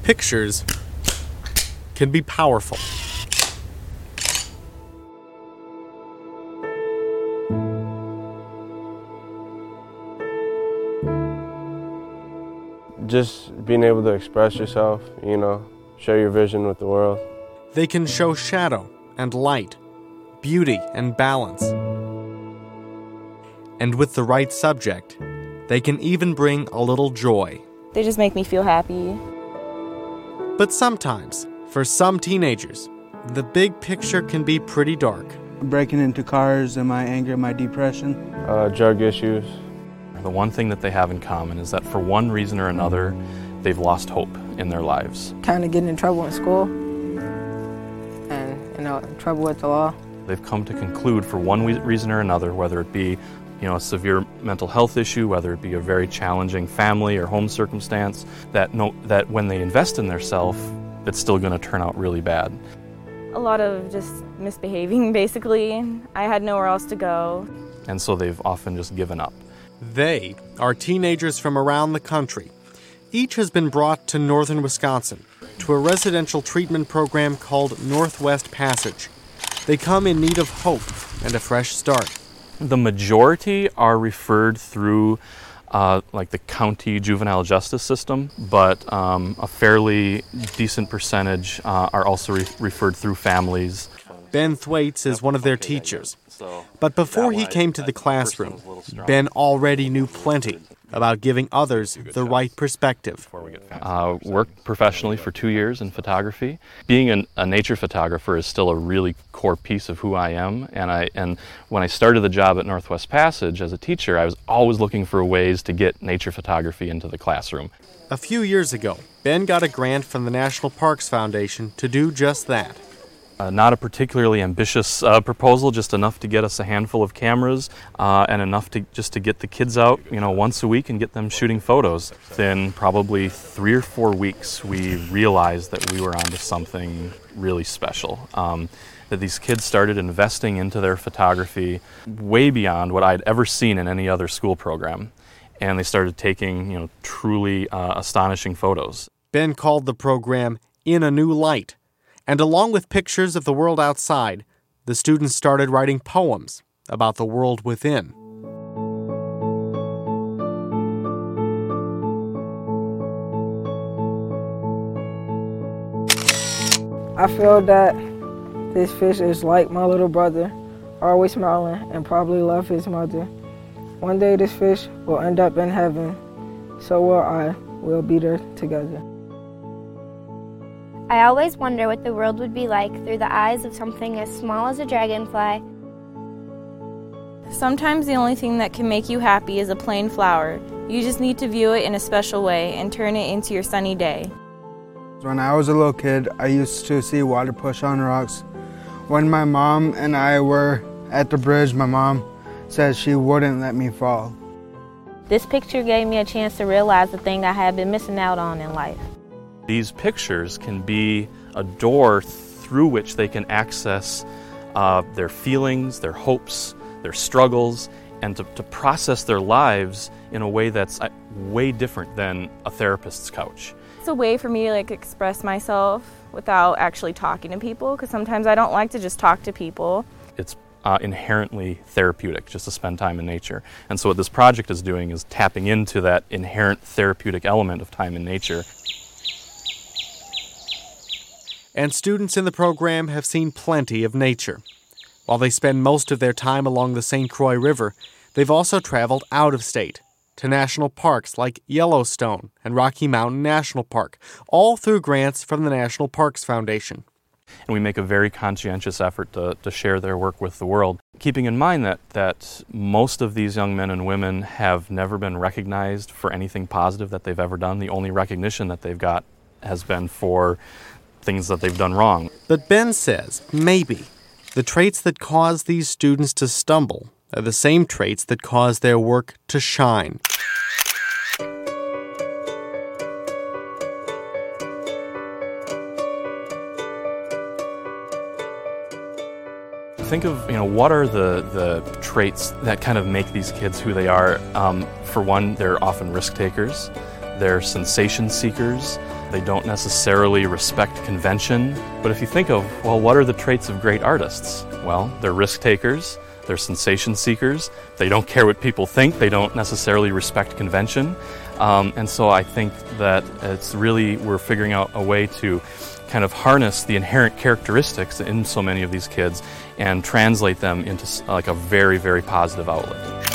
Pictures can be powerful. Just being able to express yourself, share your vision with the world. They can show shadow and light, beauty and balance. And with the right subject, they can even bring a little joy. They just make me feel happy. But sometimes, for some teenagers, the big picture can be pretty dark. Breaking into cars and my anger, my depression. Drug issues. The one thing that they have in common is that for one reason or another, they've lost hope in their lives. Kind of getting in trouble in school and, in trouble with the law. They've come to conclude for one reason or another, whether it be a severe mental health issue, whether it be a very challenging family or home circumstance, that when they invest in themselves, it's still going to turn out really bad. A lot of just misbehaving, basically. I had nowhere else to go. And so they've often just given up. They are teenagers from around the country. Each has been brought to northern Wisconsin to a residential treatment program called Northwest Passage. They come in need of hope and a fresh start. The majority are referred through the county juvenile justice system, but a fairly decent percentage are also referred through families. Ben Thwaites is one of their teachers. But before he came to the classroom, Ben already knew plenty about giving others the right perspective. Worked professionally for 2 years in photography. Being a nature photographer is still a really core piece of who I am. And when I started the job at Northwest Passage as a teacher, I was always looking for ways to get nature photography into the classroom. A few years ago, Ben got a grant from the National Parks Foundation to do just that. Not a particularly ambitious proposal, just enough to get us a handful of cameras and enough to get the kids out, once a week and get them shooting photos. Within probably 3 or 4 weeks, we realized that we were onto something really special. That these kids started investing into their photography way beyond what I'd ever seen in any other school program. And they started taking, truly astonishing photos. Ben called the program In a New Light. And along with pictures of the world outside, the students started writing poems about the world within. I feel that this fish is like my little brother, always smiling and probably love his mother. One day this fish will end up in heaven, so will I. We'll be there together. I always wonder what the world would be like through the eyes of something as small as a dragonfly. Sometimes the only thing that can make you happy is a plain flower. You just need to view it in a special way and turn it into your sunny day. When I was a little kid, I used to see water push on rocks. When my mom and I were at the bridge, my mom said she wouldn't let me fall. This picture gave me a chance to realize the thing I had been missing out on in life. These pictures can be a door through which they can access their feelings, their hopes, their struggles, and to process their lives in a way that's way different than a therapist's couch. It's a way for me to express myself without actually talking to people, because sometimes I don't like to just talk to people. It's inherently therapeutic just to spend time in nature. And so what this project is doing is tapping into that inherent therapeutic element of time in nature. And students in the program have seen plenty of nature. While they spend most of their time along the St. Croix River, they've also traveled out of state to national parks like Yellowstone and Rocky Mountain National Park, all through grants from the National Parks Foundation. And we make a very conscientious effort to share their work with the world, keeping in mind that most of these young men and women have never been recognized for anything positive that they've ever done. The only recognition that they've got has been for things that they've done wrong. But Ben says maybe the traits that cause these students to stumble are the same traits that cause their work to shine. Think of, what are the traits that kind of make these kids who they are. For one, they're often risk takers. They're sensation seekers. They don't necessarily respect convention. But if you think of, well, what are the traits of great artists? Well, they're risk takers, they're sensation seekers, they don't care what people think, they don't necessarily respect convention. And so I think that it's really, we're figuring out a way to kind of harness the inherent characteristics in so many of these kids and translate them into like a very, very positive outlet.